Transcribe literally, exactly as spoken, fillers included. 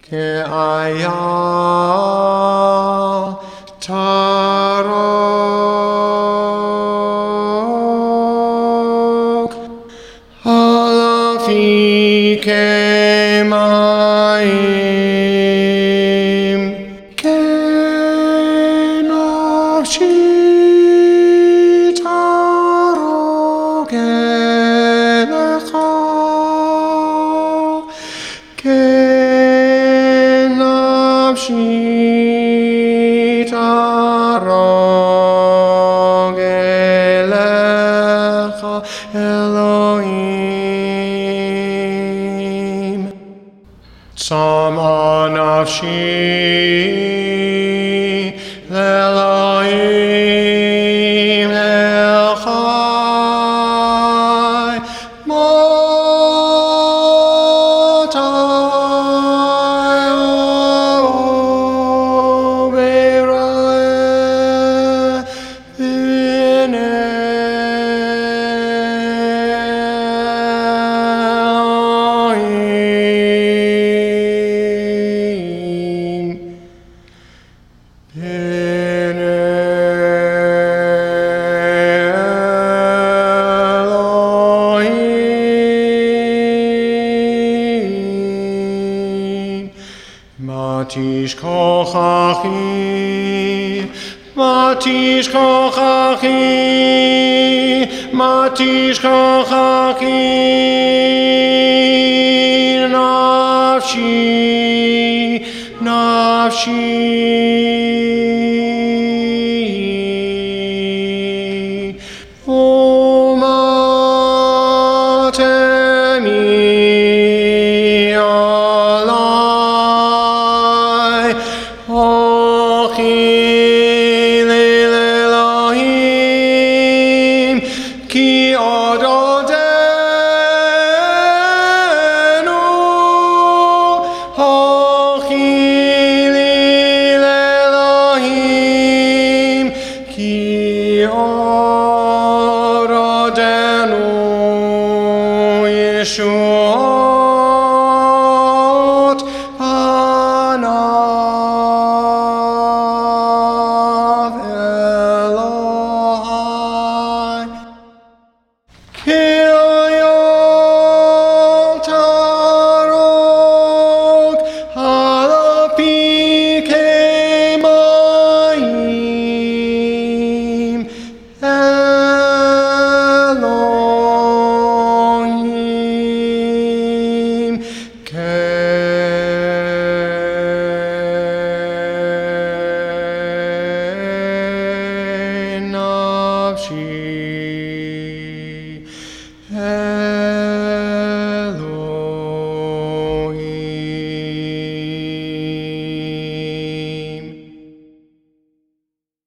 Ke'aya tarok halafi kemayim kenafshi tarok elecha Nafshi tarog elecha Elohim Tzama nafshi le'Elohim el-chai Matishkochachi, Matishkochachi, Matishkochachi, Nafshi, Nafshi, Umatemi. Ki ododenu hochili l'Elohim Ki ododenu Yeshuot panav Elohai Ke'ayal tarok halafi kemayim Elohim Ke'nafshi